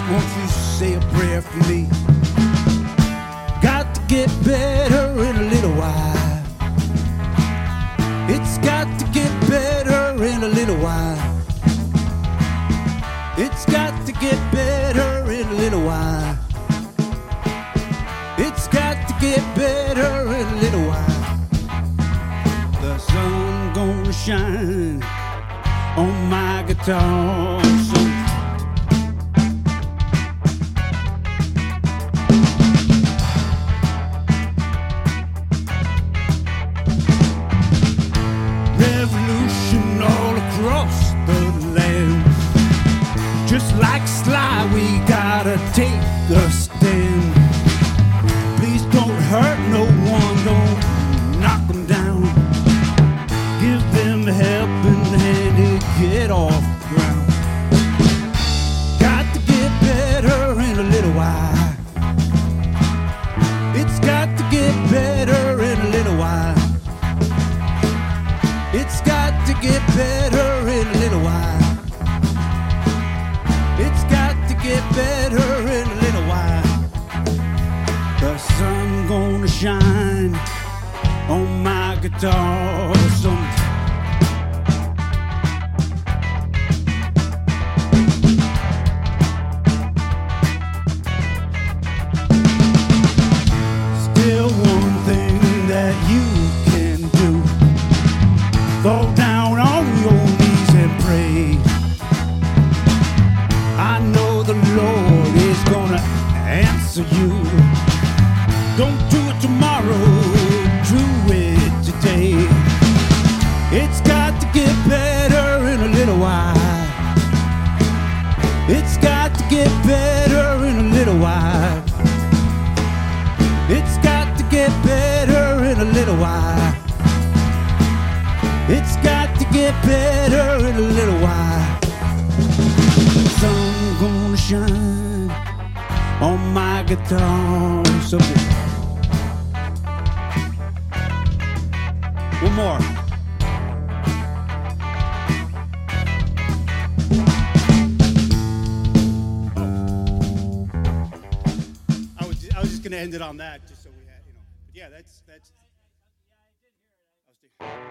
won't you say a prayer for me? Got to get better in a little while. It's got to get better in a little while. It's got to get better in a little while. It's got to get better in a little while. The sun gonna shine on my guitar. Revolution all across the land. Just like Sly, we gotta take a stand. Please don't hurt no one, don't knock them down. Give them a helping hand to get off the ground. Got to get better in a little while. It's got to get better in a little while. It's got to get better in a little while. It's got to get better in a little while. The sun gonna shine on my guitar someday. Still one thing that you can do: fall down on your knees and pray. I know the Lord is gonna answer you. Don't do it tomorrow, do it today. It's got to get better in a little while. It's got to get better in a little while. It's got to get better in a little while. It's got to get better in a little while. The sun gonna shine on my guitar someday. One more. I was just gonna end it on that, just so we had, you know. But yeah, that's.